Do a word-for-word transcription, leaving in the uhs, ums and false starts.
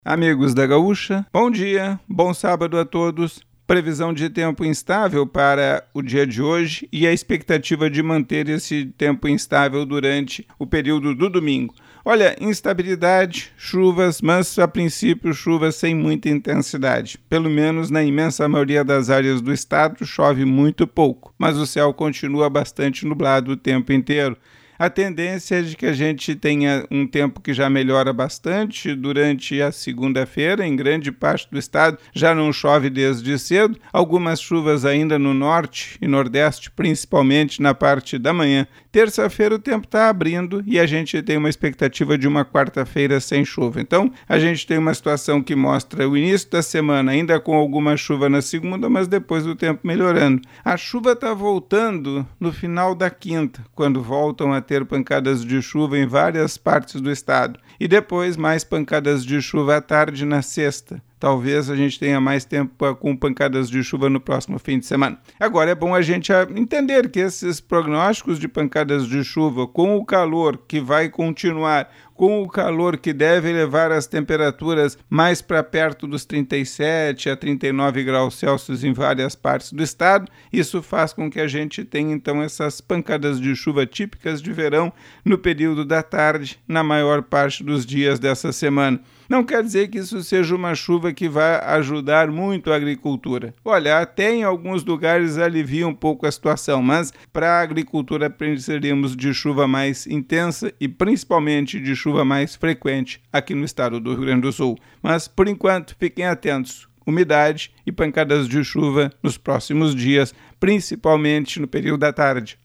Amigos da Gaúcha, bom dia, bom sábado a todos. Previsão de tempo instável para o dia de hoje e a expectativa de manter esse tempo instável durante o período do domingo. Olha, instabilidade, chuvas, mas a princípio chuvas sem muita intensidade. Pelo menos na imensa maioria das áreas do estado chove muito pouco, mas o céu continua bastante nublado o tempo inteiro. A tendência é de que a gente tenha um tempo que já melhora bastante durante a segunda-feira. Em grande parte do estado já não chove desde cedo. Algumas chuvas ainda no norte e nordeste, principalmente na parte da manhã. Terça-feira o tempo está abrindo e a gente tem uma expectativa de uma quarta-feira sem chuva. Então, a gente tem uma situação que mostra o início da semana ainda com alguma chuva na segunda, mas depois o tempo melhorando. A chuva está voltando no final da quinta, quando voltam a ter pancadas de chuva em várias partes do estado. E depois mais pancadas de chuva à tarde na sexta. Talvez a gente tenha mais tempo com pancadas de chuva no próximo fim de semana. Agora é bom a gente entender que esses prognósticos de pancadas de chuva, com o calor que vai continuar, com o calor que deve levar as temperaturas mais para perto dos trinta e sete a trinta e nove graus Celsius em várias partes do estado, isso faz com que a gente tenha então essas pancadas de chuva típicas de verão no período da tarde, na maior parte dos dias dessa semana. Não quer dizer que isso seja uma chuva que vai ajudar muito a agricultura. Olha, até em alguns lugares alivia um pouco a situação, mas para a agricultura precisaríamos de chuva mais intensa e principalmente de chuva mais frequente aqui no estado do Rio Grande do Sul. Mas, por enquanto, fiquem atentos. Umidade e pancadas de chuva nos próximos dias, principalmente no período da tarde.